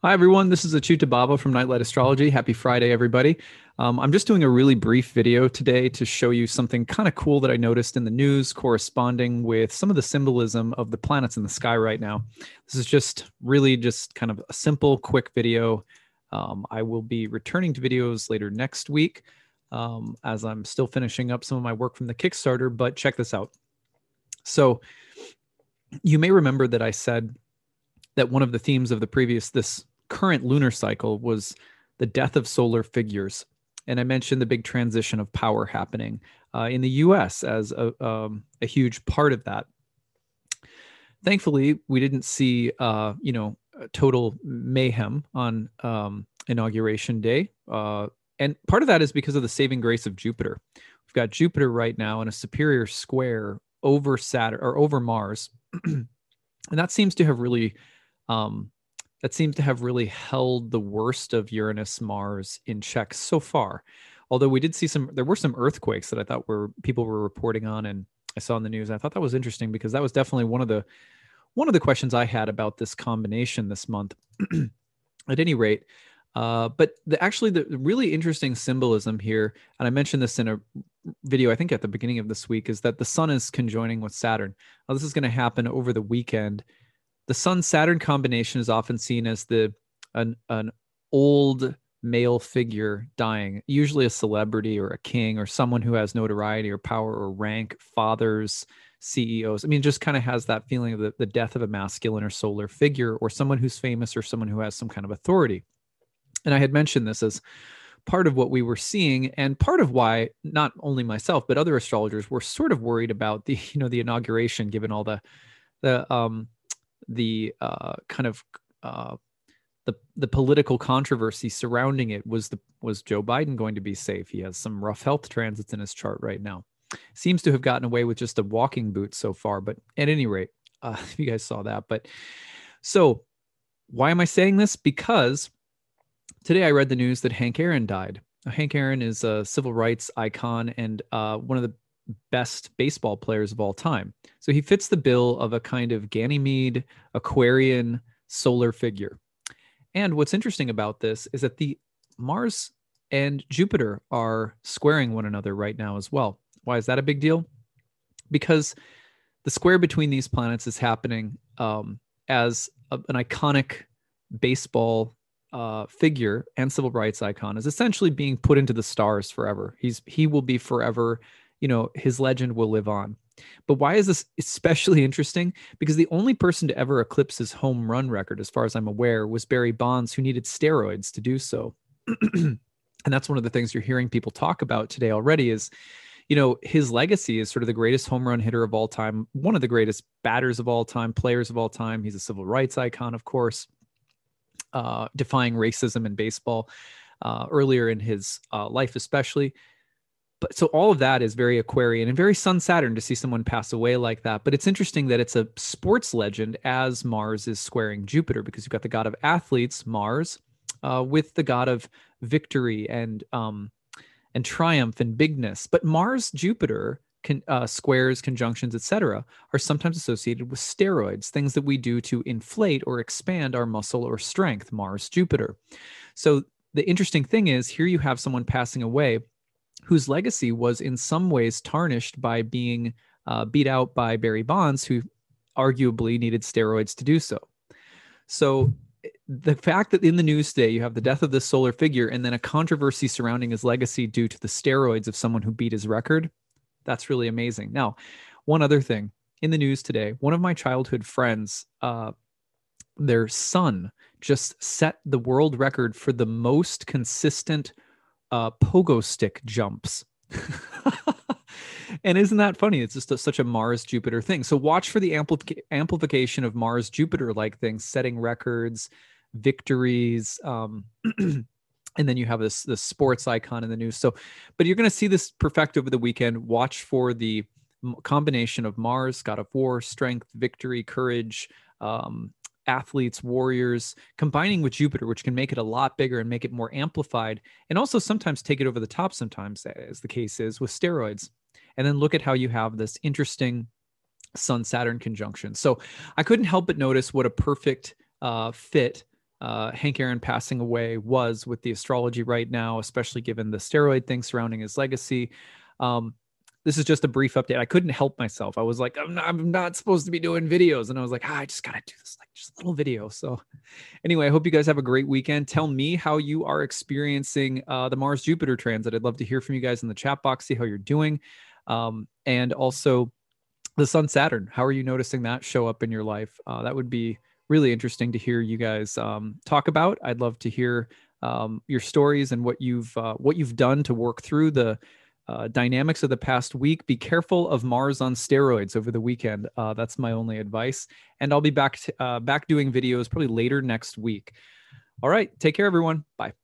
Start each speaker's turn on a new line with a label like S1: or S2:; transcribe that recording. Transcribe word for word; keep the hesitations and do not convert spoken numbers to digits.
S1: Hi, everyone. This is Achuta Baba from Nightlight Astrology. Happy Friday, everybody. Um, I'm just doing a really brief video today to show you something kind of cool that I noticed in the news corresponding with some of the symbolism of the planets in the sky right now. This is just really just kind of a simple, quick video. Um, I will be returning to videos later next week um, as I'm still finishing up some of my work from the Kickstarter, but check this out. So you may remember that I said that one of the themes of the previous, this current lunar cycle was the death of solar figures. And I mentioned the big transition of power happening uh, in the U S as a, um, a huge part of that. Thankfully, we didn't see, uh, you know, total mayhem on um, Inauguration Day. Uh, and part of that is because of the saving grace of Jupiter. We've got Jupiter right now in a superior square over Saturn or over Mars. And that seems to have really um, that seems to have really held the worst of Uranus Mars in check so far. Although we did see some, there were some earthquakes that I thought were people were reporting on, and I saw in the news. I thought that was interesting because that was definitely one of the one of the questions I had about this combination this month. At any rate, uh, but the, actually the really interesting symbolism here, and I mentioned this in a video I think at the beginning of this week, is that the Sun is conjoining with Saturn. Now, this is going to happen over the weekend. The Sun-Saturn combination is often seen as the an, an old male figure dying, usually a celebrity or a king or someone who has notoriety or power or rank, fathers, C E Os. I mean, just kind of has that feeling of the, the death of a masculine or solar figure or someone who's famous or someone who has some kind of authority. And I had mentioned this as part of what we were seeing and part of why not only myself, but other astrologers were sort of worried about the, you know, the inauguration, given all the, the, um, the uh, kind of uh, the the political controversy surrounding it. Was the was Joe Biden going to be safe? He has some rough health transits in his chart right now. Seems to have gotten away with just a walking boot so far. But at any rate, uh, if you guys saw that. But so why am I saying this? Because today I read the news that Hank Aaron died. Now, Hank Aaron is a civil rights icon and uh, one of the best baseball players of all time. So he fits the bill of a kind of Ganymede, Aquarian solar figure. And what's interesting about this is that the Mars and Jupiter are squaring one another right now as well. Why is that a big deal? Because the square between these planets is happening um, as a, an iconic baseball uh, figure and civil rights icon is essentially being put into the stars forever. He's he will be forever. You know, his legend will live on. But why is this especially interesting? Because the only person to ever eclipse his home run record, as far as I'm aware, was Barry Bonds, who needed steroids to do so. And that's one of the things you're hearing people talk about today already is, you know, his legacy is sort of the greatest home run hitter of all time, one of the greatest batters of all time, players of all time. He's a civil rights icon, of course, uh, defying racism in baseball uh, earlier in his uh, life, especially. But so all of that is very Aquarian and very Sun Saturn to see someone pass away like that. But it's interesting that it's a sports legend as Mars is squaring Jupiter, because you've got the god of athletes, Mars, uh, with the god of victory and um, and triumph and bigness. But Mars, Jupiter, can, uh, squares, conjunctions, et cetera, are sometimes associated with steroids, things that we do to inflate or expand our muscle or strength. Mars, Jupiter. So the interesting thing is, here you have someone passing away whose legacy was in some ways tarnished by being uh, beat out by Barry Bonds, who arguably needed steroids to do so. So the fact that in the news today you have the death of this solar figure and then a controversy surrounding his legacy due to the steroids of someone who beat his record, that's really amazing. Now, one other thing in the news today, one of my childhood friends, uh, their son just set the world record for the most consistent Uh, pogo stick jumps. And isn't that funny? It's just a, such a Mars Jupiter thing. So watch for the ampli- amplification of Mars Jupiter like things, setting records, victories, um, and then you have this this sports icon in the news. So, but you're going to see this perfect over the weekend. Watch for the combination of Mars, god of war, strength, victory, courage, um, athletes, warriors, combining with Jupiter, which can make it a lot bigger and make it more amplified, and also sometimes take it over the top sometimes, as the case is with steroids. And then look at how you have this interesting Sun-Saturn conjunction. So I couldn't help but notice what a perfect uh, fit uh, Hank Aaron passing away was with the astrology right now, especially given the steroid thing surrounding his legacy. Um, this is just a brief update. I couldn't help myself. I was like, I'm not, I'm not supposed to be doing videos. And I was like, ah, I just got to do this, like just a little video. So anyway, I hope you guys have a great weekend. Tell me how you are experiencing uh, the Mars Jupiter transit. I'd love to hear from you guys in the chat box, see how you're doing. Um, and also the Sun Saturn. How are you noticing that show up in your life? Uh, that would be really interesting to hear you guys um, talk about. I'd love to hear um, your stories and what you've uh, what you've done to work through the uh, dynamics of the past week. Be careful of Mars on steroids over the weekend. Uh, that's my only advice. And I'll be back to, uh, back doing videos probably later next week. All right, take care, everyone. Bye.